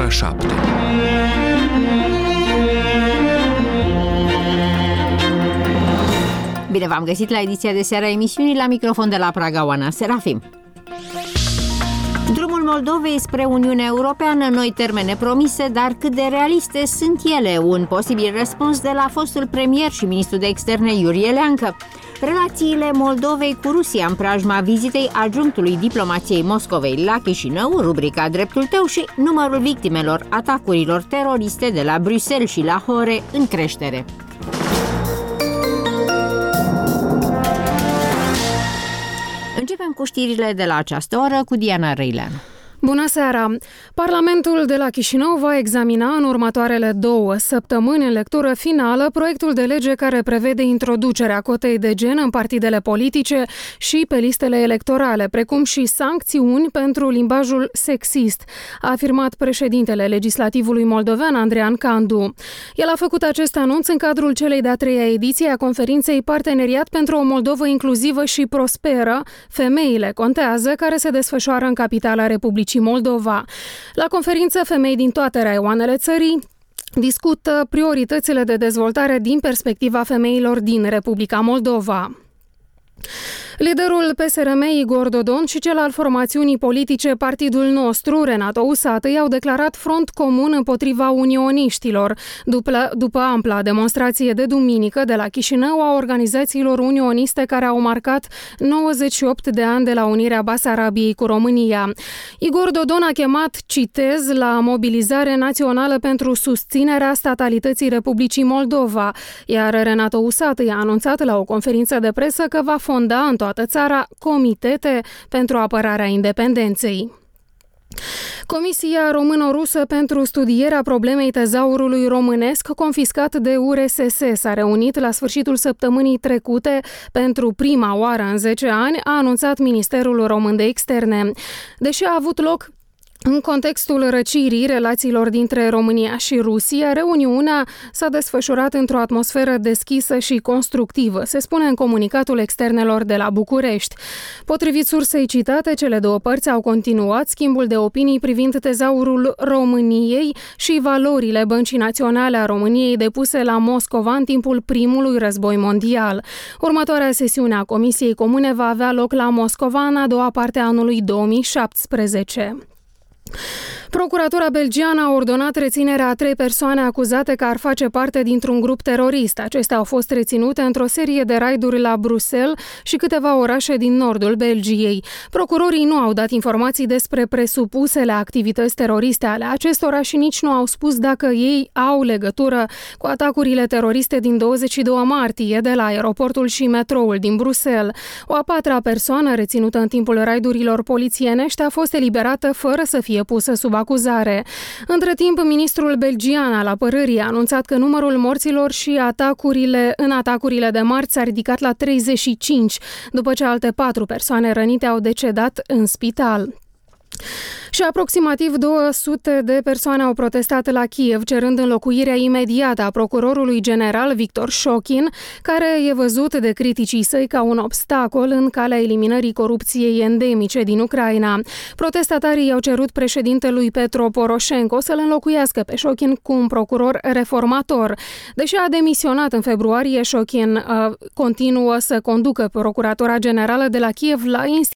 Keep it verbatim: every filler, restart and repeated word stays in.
ora șapte. Bine v-am găsit la ediția de seară a emisiunii, la microfon de la Praga, Oana Serafim. Drumul Moldovei spre Uniunea Europeană, noi termene promise, dar cât de realiste sunt ele? Un posibil răspuns de la fostul premier și ministru de externe Iurie Leancă. Relațiile Moldovei cu Rusia în preajma vizitei adjunctului diplomației Moscovei la Chișinău, rubrica Dreptul tău și numărul victimelor atacurilor teroriste de la Bruxelles și Lahore în creștere. Începem cu știrile de la această oră cu Diana Răileanu. Bună seara! Parlamentul de la Chișinău va examina în următoarele două săptămâni în lectură finală proiectul de lege care prevede introducerea cotei de gen în partidele politice și pe listele electorale, precum și sancțiuni pentru limbajul sexist, a afirmat președintele legislativului moldovean Andrean Candu. El a făcut acest anunț în cadrul celei de-a treia ediție a conferinței Parteneriat pentru o Moldovă inclusivă și prosperă, Femeile contează, care se desfășoară în capitala Republicii Moldova. La conferință, femei din toate raioanele țării discută prioritățile de dezvoltare din perspectiva femeilor din Republica Moldova. Liderul P S R M, Igor Dodon, și cel al formațiunii politice Partidul Nostru, Renato Usată, i-au declarat front comun împotriva unioniștilor, după, după ampla demonstrație de duminică de la Chișinău a organizațiilor unioniste care au marcat nouăzeci și opt de ani de la unirea Basarabiei cu România. Igor Dodon a chemat, citez, la mobilizare națională pentru susținerea statalității Republicii Moldova, iar Renato Usată i-a anunțat la o conferință de presă că va fonda în toată țara comitete pentru apărarea independenței. Comisia Româno-Rusă pentru studierea problemei tezaurului românesc confiscat de U R S S s-a reunit la sfârșitul săptămânii trecute pentru prima oară în zece ani, a anunțat Ministerul Român de Externe. Deși a avut loc în contextul răcirii relațiilor dintre România și Rusia, reuniunea s-a desfășurat într-o atmosferă deschisă și constructivă, se spune în comunicatul externelor de la București. Potrivit sursei citate, cele două părți au continuat schimbul de opinii privind tezaurul României și valorile Băncii Naționale a României depuse la Moscova în timpul primului război mondial. Următoarea sesiune a Comisiei Comune va avea loc la Moscova în a doua parte a anului două mii șaptesprezece. Procuratura belgiană a ordonat reținerea a trei persoane acuzate că ar face parte dintr-un grup terorist. Acestea au fost reținute într-o serie de raiduri la Bruxelles și câteva orașe din nordul Belgiei. Procurorii nu au dat informații despre presupusele activități teroriste ale acestora și nici nu au spus dacă ei au legătură cu atacurile teroriste din douăzeci și doi martie de la aeroportul și metroul din Bruxelles. O a patra persoană reținută în timpul raidurilor polițienești a fost eliberată fără să fie pusă sub acuzare. Între timp, ministrul belgian al apărării a anunțat că numărul morților și atacurile în atacurile de marți s-a ridicat la treizeci și cinci, după ce alte patru persoane rănite au decedat în spital. Și aproximativ două sute de persoane au protestat la Kiev, cerând înlocuirea imediată a procurorului general Victor Șochin, care e văzut de criticii săi ca un obstacol în calea eliminării corupției endemice din Ucraina. Protestatarii au cerut președintelui Petro Poroșenko să-l înlocuiască pe Șochin cu un procuror reformator. Deși a demisionat în februarie, Șochin uh, continuă să conducă Procuratura Generală de la Kiev la instituție